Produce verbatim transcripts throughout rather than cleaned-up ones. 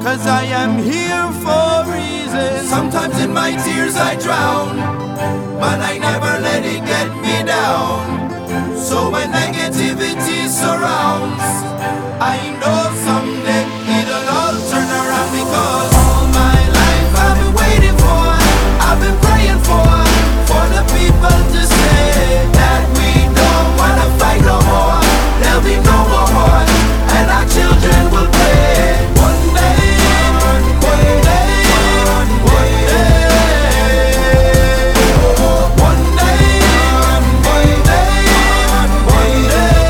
cause I am here for a reason. Sometimes in my tears I drown, but I never let it get me down. So when negativity surrounds, I know someday it'll all turn around. Because all my life I've been waiting for, I've been praying for, for the people to say that we don't wanna fight no more. There'll be no more war, and our children will play. One day, one day, one day, one day, one day, one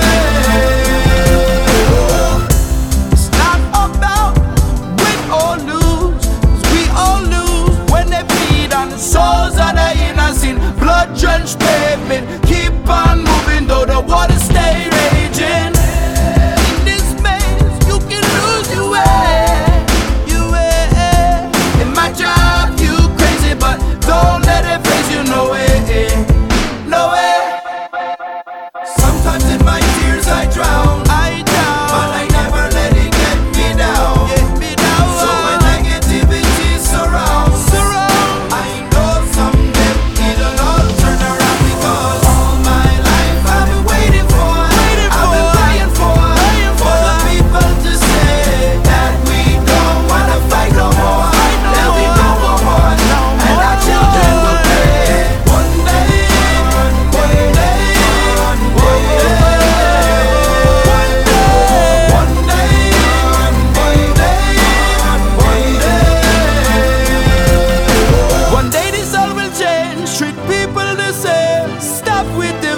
day. It's not about win or lose, 'cause we all lose when they bleed on the souls of the innocent. Blood-drenched pavement, keep on moving though the water stay raging. In this maze, you can lose your way, your way. It might drive you crazy, but don't let it phase you, no way, no way. Sometimes in my tears I drown, I down, but I never let it get me down. get me down. So when negativity surrounds, Surround. I know someday it'll all turn around. Because all my life I've been waiting for, Waiting I've been for, praying for, praying for the for. people to say that we don't wanna fight no more. Fight no There'll be no more. more war, No and our more children will war. play. One day, one day, one day, one day, one day, one day. One day this all will change, treat people the same. Stop with the